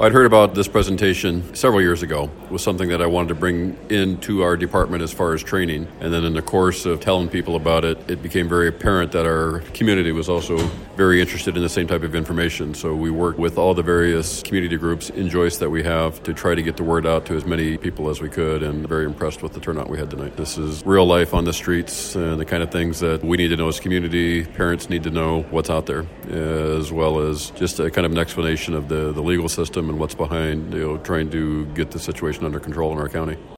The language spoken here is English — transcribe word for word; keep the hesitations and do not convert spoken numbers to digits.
I'd heard about this presentation several years ago. It was something that I wanted to bring into our department as far as training. And then in the course of telling people about it, it became very apparent that our community was also very interested in the same type of information. So we worked with all the various community groups in Joyce that we have to try to get the word out to as many people as we could, and very impressed with the turnout we had tonight. This is real life on the streets and the kind of things that we need to know as a community. Parents need to know what's out there, as well as just a kind of an explanation of the, the legal system and what's behind, you know, trying to get the situation under control in our county.